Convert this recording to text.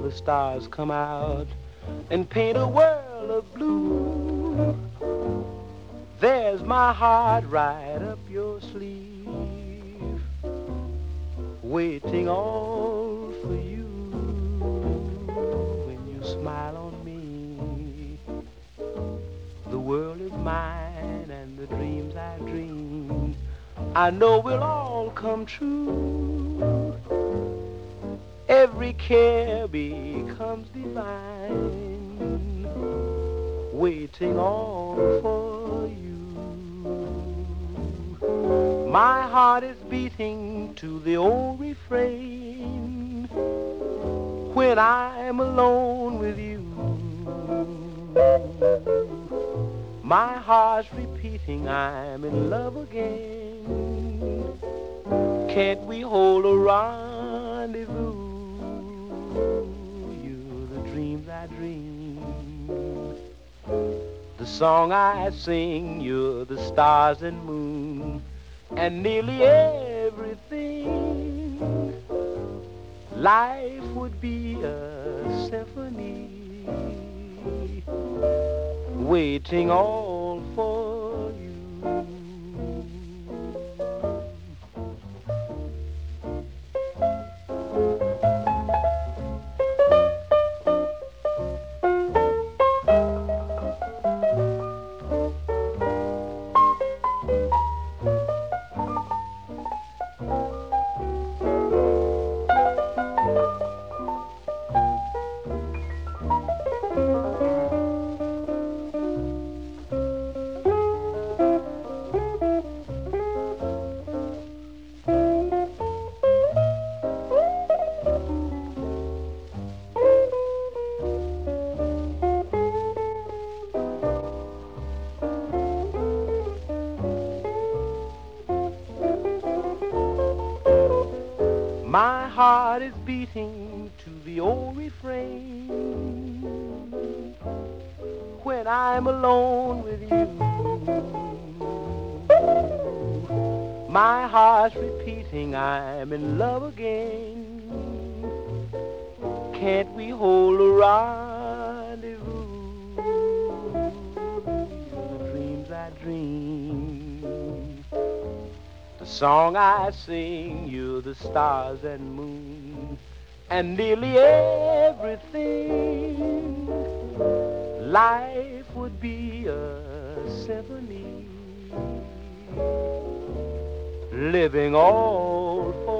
the stars come out and paint a world of blue. There's my heart right up your sleeve, waiting all for you. When you smile on me, the world is mine, and the dreams I dream I know will all come true. Every care becomes divine, waiting all for you. My heart is beating to the old refrain when I'm alone with you. My heart's repeating I'm in love again. Can't we hold a rendezvous? You're the dreams I dream, the song I sing. You're the stars and moon and nearly everything. Life would be a symphony, waiting all for you. My heart is beating to the old refrain when I'm alone with you. My heart's repeating I'm in love again. Can't we hold a rendezvous? You're the dreams I dream, the song I sing. You're the stars and moon and nearly everything. Life would be a symphony, living all for